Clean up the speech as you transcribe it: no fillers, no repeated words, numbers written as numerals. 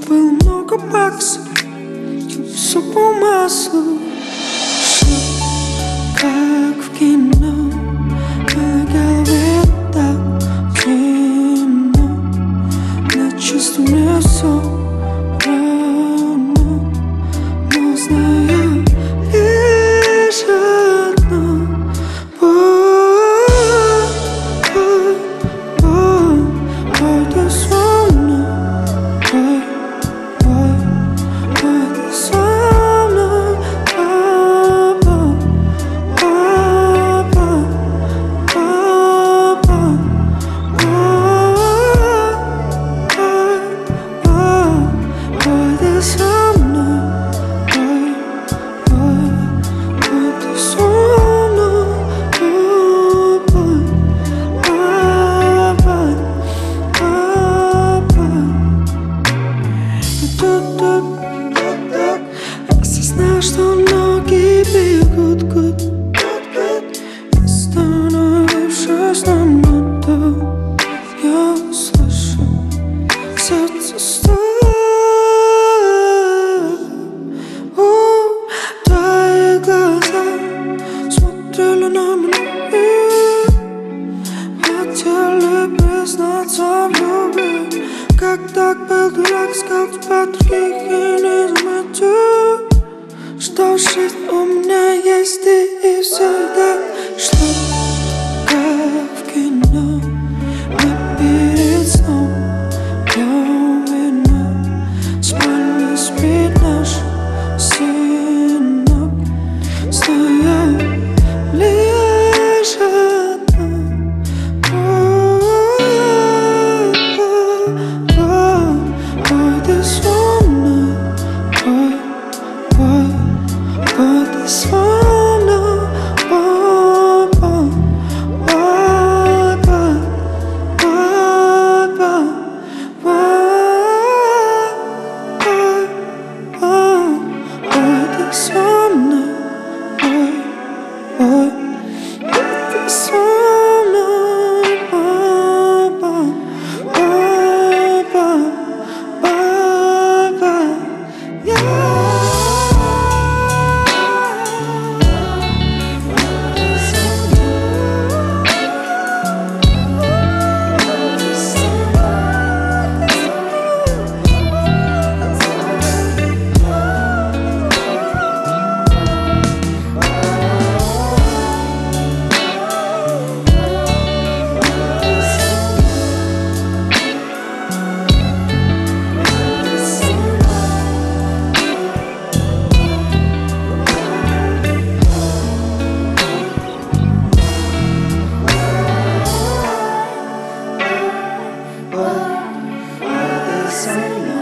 было много баксов, все по маслу. Как в кино, на голове так темно, на чувстве мне все равно, но знаю лишь одно: Ой, ты со мной, ой, ты со мной, осознал, что ноги бегут гуд, остановившись на минуту, я услышу сердце стук. Твои глаза смотрели на меня, хотели признаться в любви. Как так был дурак, искал тебя других и не заметил, что жизнь у меня есть ты и всегда. Что как в кино, мы перед сном пьем вино, спальня спит наш сынок, знаю лишь одно: ой, ты со мной, ой, ты со мной, ты со мной, ты со mной.